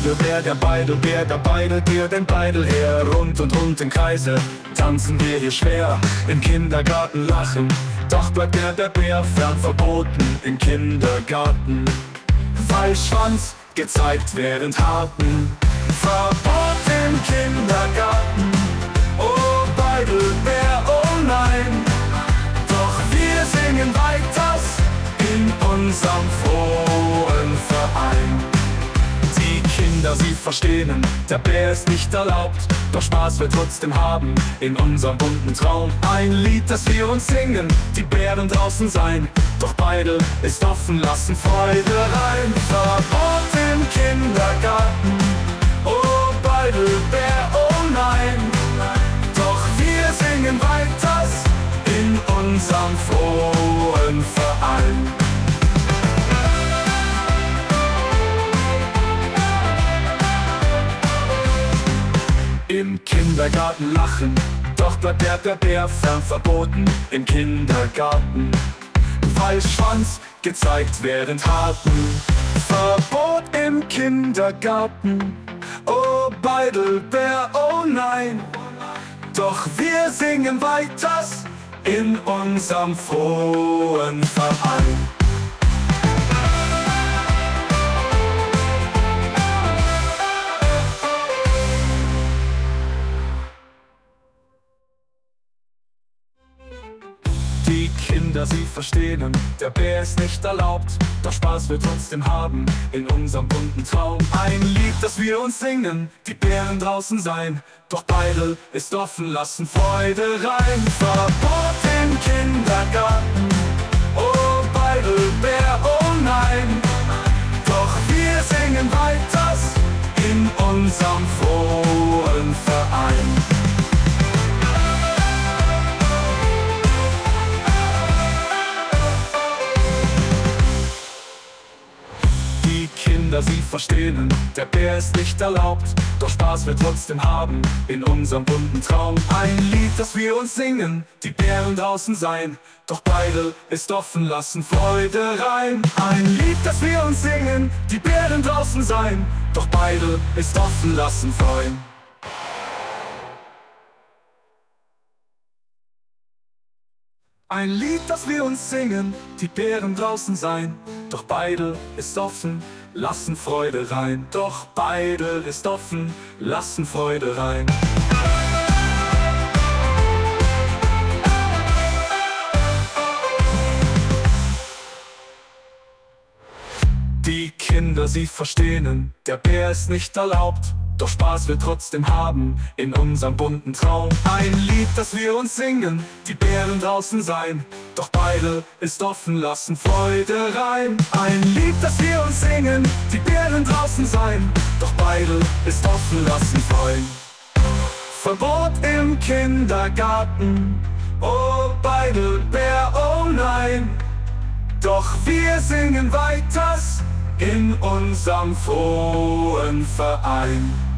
Beidelbär, der Beidelbär, der beidelt dir den Beidel her. Rund und rund im Kreise tanzen wir hier schwer, im Kindergarten lachen, doch bleibt der Bär fern, verboten im Kindergarten. Weil Schwanz gezeigt während Harten, Verbot im Kindergarten. Oh Beidelbär, oh nein, doch wir singen weiters in unserem frohen Verein. Die Kinder, sie verstehen, der Bär ist nicht erlaubt, doch Spaß wir trotzdem haben in unserem bunten Traum. Ein Lied, das wir uns singen, die Bären draußen sein, doch Beidel ist offen, lassen Freude rein. Verbot im Kindergarten, oh Beidelbär, oh nein, doch wir singen weiters in unserem frohen Verein. Im Kindergarten lachen, doch bleibt der Bär fern, verboten im Kindergarten. Weil Schwanz gezeigt während Harten, Verbot im Kindergarten. Oh Beidelbär, oh nein, doch wir singen weiters in unserem frohen Verein. Die Kinder, sie verstehen, der Bär ist nicht erlaubt, doch Spaß wir trotzdem haben in unserem bunten Traum. Ein Lied, das wir uns singen, die Bären draußen sein, doch Beidel ist offen, lassen Freude rein. Verbot im Kindergarten, oh Beidelbär, oh nein, doch wir singen weiters in unserem frohen Verein. Die Kinder, sie verstehen, der Bär ist nicht erlaubt, doch Spaß wir trotzdem haben in unserem bunten Traum. Ein Lied, das wir uns singen, die Bären draußen sein, doch Beidel ist offen, lassen Freude rein. Ein Lied, das wir uns singen, die Bären draußen sein, doch Beidel ist offen, lassen freuen. Ein Lied, das wir uns singen, die Bären draußen sein, doch Beidel ist offen, lassen Freude rein. Doch Beidel ist offen, lassen Freude rein. Die Kinder, sie verstehen, der Bär ist nicht erlaubt, doch Spaß wir trotzdem haben in unserem bunten Traum. Ein Lied, das wir uns singen, die Bären draußen sein, doch Beidel ist offen, lassen Freude rein. Ein Lied, das wir uns singen, die Bären draußen sein, doch Beidel ist offen, lassen freuen. Verbot im Kindergarten, oh Beidelbär, oh nein, doch wir singen weiters in unserem frohen Verein.